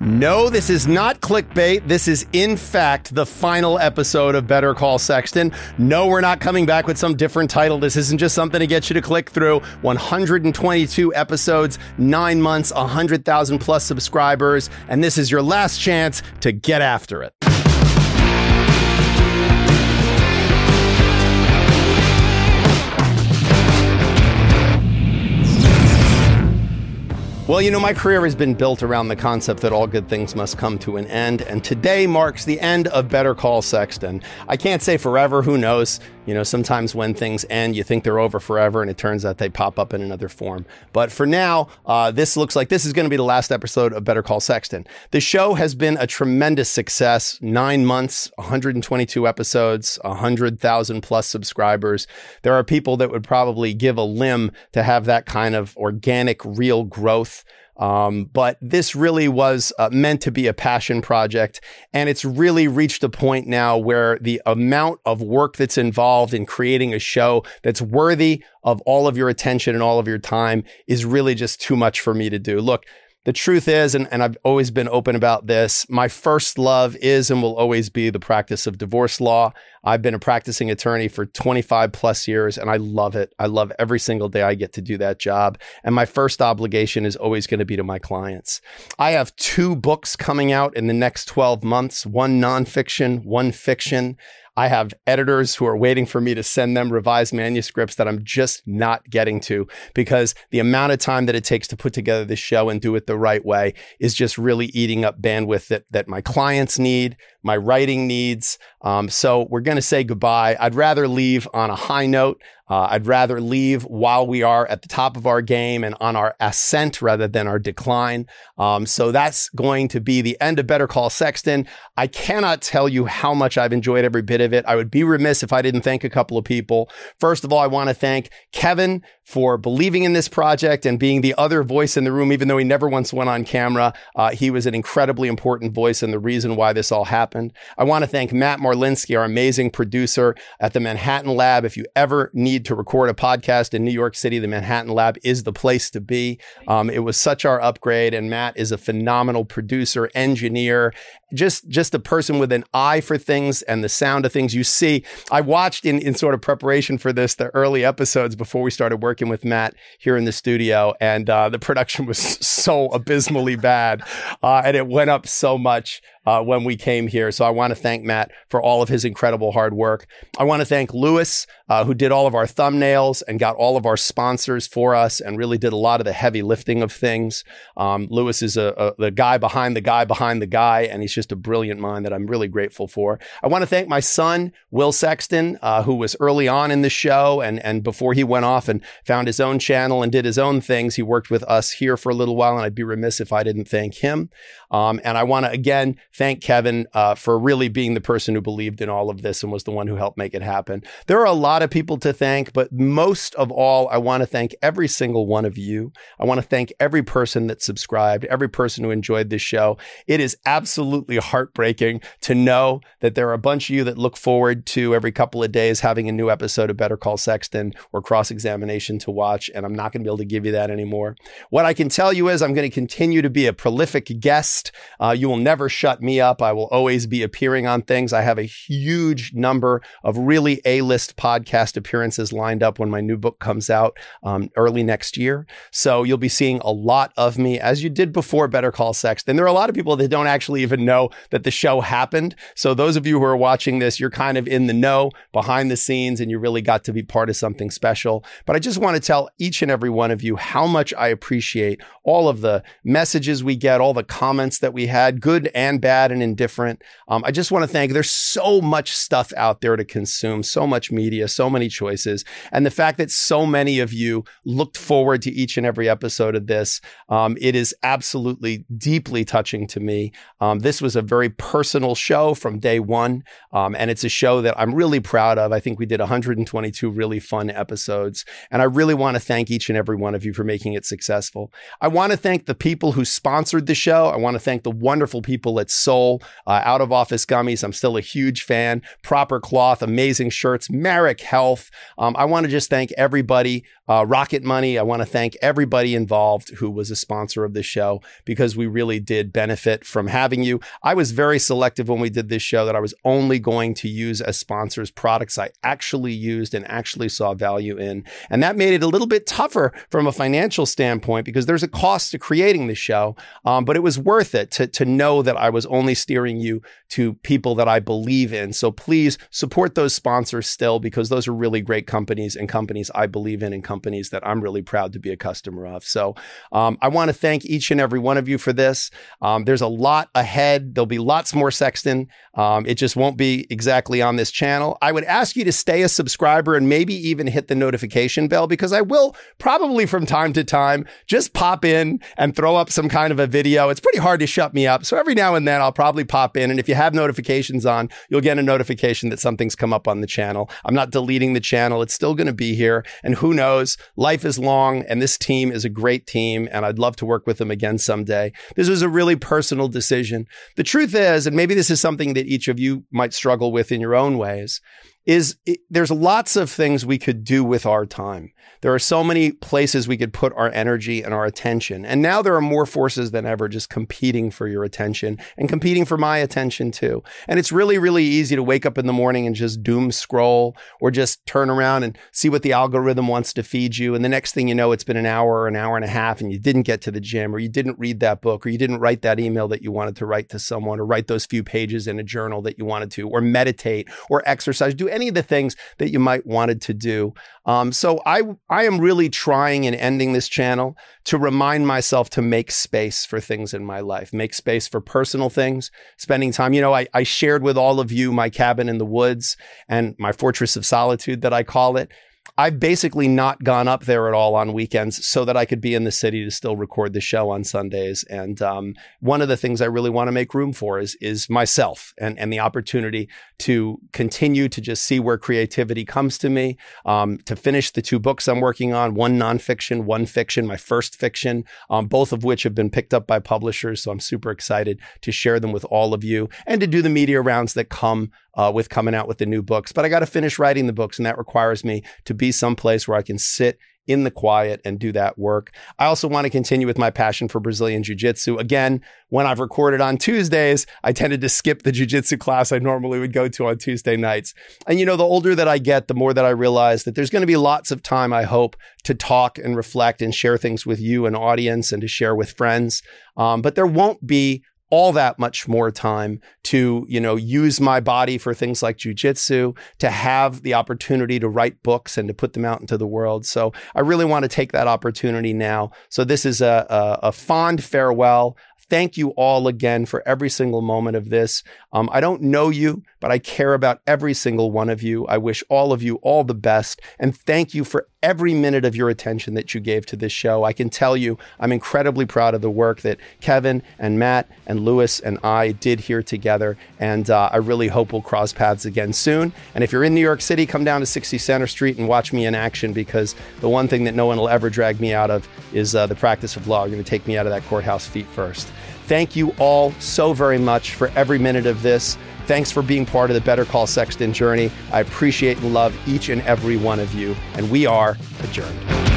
No, this is not clickbait. This is, in fact, the final episode of Better Call Sexton. No, we're not coming back with some different title. This isn't just something to get you to click through. 122 episodes, 9 months, 100,000 plus subscribers, and this is your last chance to get after it. Well, you know, my career has been built around the concept that all good things must come to an end, and today marks the end of Better Call Sexton. I can't say forever, who knows? You know, sometimes when things end, you think they're over forever, and it turns out they pop up in another form. But for now, this looks like this is going to be the last episode of Better Call Sexton. The show has been a tremendous success. 9 months, 122 episodes, 100,000 plus subscribers. There are people that would probably give a limb to have that kind of organic, real growth. But this really was meant to be a passion project, and it's really reached a point now where the amount of work that's involved in creating a show that's worthy of all of your attention and all of your time is really just too much for me to do. Look, the truth is, and I've always been open about this, my first love is and will always be the practice of divorce law. I've been a practicing attorney for 25 plus years, and I love it. I love every single day I get to do that job. And my first obligation is always going to be to my clients. I have 2 books coming out in the next 12 months, one nonfiction, one fiction. I have editors who are waiting for me to send them revised manuscripts that I'm just not getting to, because the amount of time that it takes to put together this show and do it the right way is just really eating up bandwidth that my clients need, my writing needs. So we're going to say goodbye. I'd rather leave on a high note. I'd rather leave while we are at the top of our game and on our ascent rather than our decline. So that's going to be the end of Better Call Sexton. I cannot tell you how much I've enjoyed every bit of it. I would be remiss if I didn't thank a couple of people. First of all, I want to thank Kevin for believing in this project and being the other voice in the room, even though he never once went on camera. He was an incredibly important voice and the reason why this all happened. I want to thank Matt Marlinsky, our amazing producer at the Manhattan Lab. If you ever need to record a podcast in New York City, the Manhattan Lab is the place to be. It was such our upgrade, and Matt is a phenomenal producer, engineer, just a person with an eye for things and the sound of things. You see, I watched in sort of preparation for this, the early episodes before we started working with Matt here in the studio, and the production was so abysmally bad, and it went up so much when we came here. So I want to thank Matt for all of his incredible hard work. I want to thank Lewis, who did all of our thumbnails and got all of our sponsors for us and really did a lot of the heavy lifting of things. Lewis is the guy behind the guy behind the guy, and he's just a brilliant mind that I'm really grateful for. I want to thank my son, Will Sexton, who was early on in the show, and before he went off and found his own channel and did his own things, he worked with us here for a little while, and I'd be remiss if I didn't thank him. And I want to, again, thank Kevin for really being the person who believed in all of this and was the one who helped make it happen. There are a lot of people to thank, but most of all, I want to thank every single one of you. I want to thank every person that subscribed, every person who enjoyed this show. It is absolutely heartbreaking to know that there are a bunch of you that look forward to every couple of days having a new episode of Better Call Sexton or Cross-Examination to watch, and I'm not going to be able to give you that anymore. What I can tell you is I'm going to continue to be a prolific guest. You will never shut me up. I will always be appearing on things. I have a huge number of really A-list podcast appearances lined up when my new book comes out early next year. So you'll be seeing a lot of me, as you did before Better Call Sexton. There are a lot of people that don't actually even know that the show happened. So those of you who are watching this, you're kind of in the know, behind the scenes, and you really got to be part of something special. But I just want to tell each and every one of you how much I appreciate all of the messages we get, all the comments that we had, good and bad and indifferent. I just want to thank, there's so much stuff out there to consume, so much media, so many choices. And the fact that so many of you looked forward to each and every episode of this, it is absolutely deeply touching to me. This was a very personal show from day one. And it's a show that I'm really proud of. I think we did 122 really fun episodes. And I really want to thank each and every one of you for making it successful. I want to thank the people who sponsored the show. I want to thank the wonderful people at Soul, Out of Office Gummies. I'm still a huge fan. Proper Cloth, amazing shirts, Merrick Health. I want to just thank everybody Rocket Money. I want to thank everybody involved who was a sponsor of this show, because we really did benefit from having you. I was very selective when we did this show that I was only going to use as sponsors products I actually used and actually saw value in. And that made it a little bit tougher from a financial standpoint, because there's a cost to creating the show. But it was worth it to know that I was only steering you to people that I believe in. So please support those sponsors still, because those are really great companies and companies I believe in and companies that I'm really proud to be a customer of. So I want to thank each and every one of you for this. There's a lot ahead. There'll be lots more Sexton. It just won't be exactly on this channel. I would ask you to stay a subscriber and maybe even hit the notification bell, because I will probably from time to time just pop in and throw up some kind of a video. It's pretty hard to shut me up. So every now and then I'll probably pop in. And if you have notifications on, you'll get a notification that something's come up on the channel. I'm not deleting the channel. It's still going to be here. And who knows? Life is long, and this team is a great team, and I'd love to work with them again someday. This was a really personal decision. The truth is, and maybe this is something that each of you might struggle with in your own ways, there's lots of things we could do with our time. There are so many places we could put our energy and our attention. And now there are more forces than ever just competing for your attention and competing for my attention too. And it's really, really easy to wake up in the morning and just doom scroll, or just turn around and see what the algorithm wants to feed you. And the next thing you know, it's been an hour or an hour and a half, and you didn't get to the gym, or you didn't read that book, or you didn't write that email that you wanted to write to someone, or write those few pages in a journal that you wanted to, or meditate, or exercise, do any of the things that you might wanted to do. So I am really trying in ending this channel to remind myself to make space for things in my life, make space for personal things, spending time. I shared with all of you my cabin in the woods and my fortress of solitude that I call it. I've basically not gone up there at all on weekends so that I could be in the city to still record the show on Sundays. And one of the things I really want to make room for is myself and the opportunity to continue to just see where creativity comes to me, to finish the 2 books I'm working on, one nonfiction, one fiction, my first fiction, both of which have been picked up by publishers. So I'm super excited to share them with all of you and to do the media rounds that come with coming out with the new books. But I got to finish writing the books, and that requires me to be someplace where I can sit in the quiet and do that work. I also want to continue with my passion for Brazilian Jiu-Jitsu. Again, when I've recorded on Tuesdays, I tended to skip the Jiu-Jitsu class I normally would go to on Tuesday nights. And the older that I get, the more that I realize that there's going to be lots of time, I hope, to talk and reflect and share things with you, an audience, and to share with friends. But there won't be all that much more time to, use my body for things like jujitsu, to have the opportunity to write books and to put them out into the world. So I really want to take that opportunity now. So this is a fond farewell. Thank you all again for every single moment of this. I don't know you, but I care about every single one of you. I wish all of you all the best. And thank you for every minute of your attention that you gave to this show. I can tell you, I'm incredibly proud of the work that Kevin and Matt and Lewis and I did here together. And I really hope we'll cross paths again soon. And if you're in New York City, come down to 60 Center Street and watch me in action, because the one thing that no one will ever drag me out of is the practice of law. You're going to take me out of that courthouse feet first. Thank you all so very much for every minute of this. Thanks for being part of the Better Call Sexton journey. I appreciate and love each and every one of you, and we are adjourned.